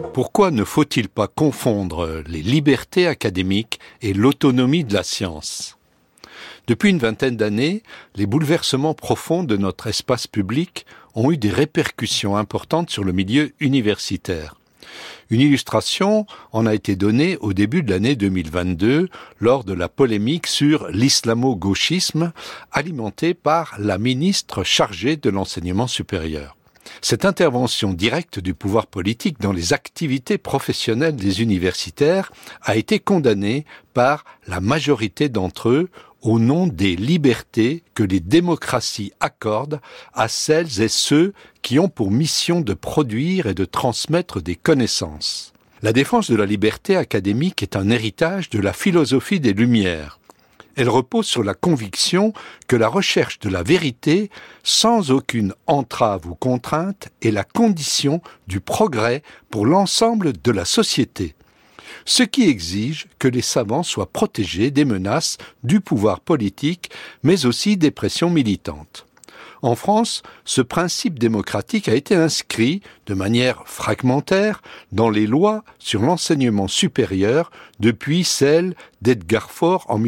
Pourquoi ne faut-il pas confondre les libertés académiques et l'autonomie de la science ? Depuis une vingtaine d'années, les bouleversements profonds de notre espace public ont eu des répercussions importantes sur le milieu universitaire. Une illustration en a été donnée au début de l'année 2022 lors de la polémique sur l'islamo-gauchisme alimentée par la ministre chargée de l'enseignement supérieur. Cette intervention directe du pouvoir politique dans les activités professionnelles des universitaires a été condamnée par la majorité d'entre eux au nom des libertés que les démocraties accordent à celles et ceux qui ont pour mission de produire et de transmettre des connaissances. La défense de la liberté académique est un héritage de la philosophie des Lumières. Elle repose sur la conviction que la recherche de la vérité, sans aucune entrave ou contrainte, est la condition du progrès pour l'ensemble de la société. Ce qui exige que les savants soient protégés des menaces du pouvoir politique, mais aussi des pressions militantes. En France, ce principe démocratique a été inscrit de manière fragmentaire dans les lois sur l'enseignement supérieur depuis celle d'Edgar Faure en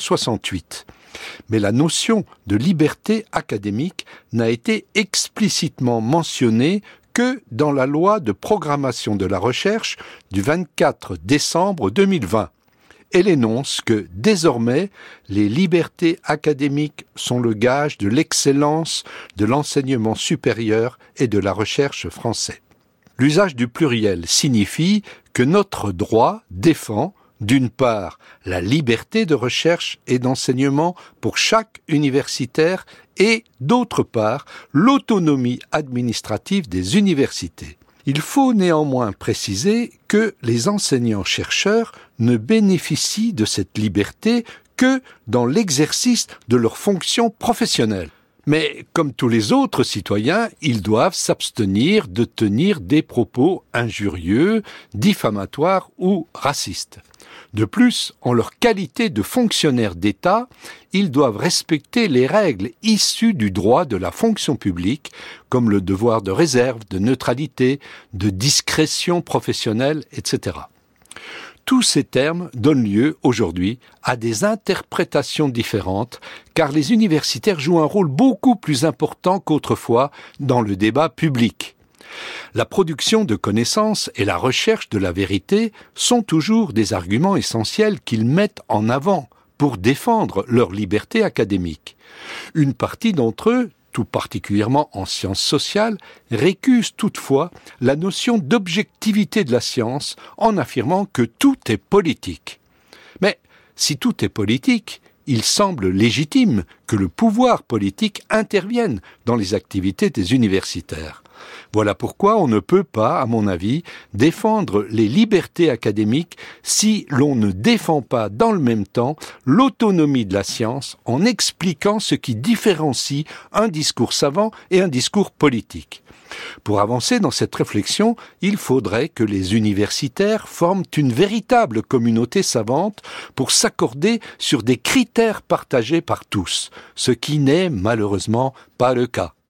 1968. Mais la notion de liberté académique n'a été explicitement mentionnée que dans la loi de programmation de la recherche du 24 décembre 2020. Elle énonce que, désormais, les libertés académiques sont le gage de l'excellence de l'enseignement supérieur et de la recherche français. L'usage du pluriel signifie que notre droit défend, d'une part, la liberté de recherche et d'enseignement pour chaque universitaire et, d'autre part, l'autonomie administrative des universités. Il faut néanmoins préciser que les enseignants-chercheurs ne bénéficient de cette liberté que dans l'exercice de leurs fonctions professionnelles. Mais comme tous les autres citoyens, ils doivent s'abstenir de tenir des propos injurieux, diffamatoires ou racistes. De plus, en leur qualité de fonctionnaires d'État, ils doivent respecter les règles issues du droit de la fonction publique, comme le devoir de réserve, de neutralité, de discrétion professionnelle, etc. Tous ces termes donnent lieu aujourd'hui à des interprétations différentes, car les universitaires jouent un rôle beaucoup plus important qu'autrefois dans le débat public. La production de connaissances et la recherche de la vérité sont toujours des arguments essentiels qu'ils mettent en avant pour défendre leur liberté académique. Une partie d'entre eux, tout particulièrement en sciences sociales, récuse toutefois la notion d'objectivité de la science en affirmant que tout est politique. Mais si tout est politique, il semble légitime que le pouvoir politique intervienne dans les activités des universitaires. Voilà pourquoi on ne peut pas, à mon avis, défendre les libertés académiques si l'on ne défend pas dans le même temps l'autonomie de la science en expliquant ce qui différencie un discours savant et un discours politique. Pour avancer dans cette réflexion, il faudrait que les universitaires forment une véritable communauté savante pour s'accorder sur des critères partagés par tous, ce qui n'est malheureusement pas le cas.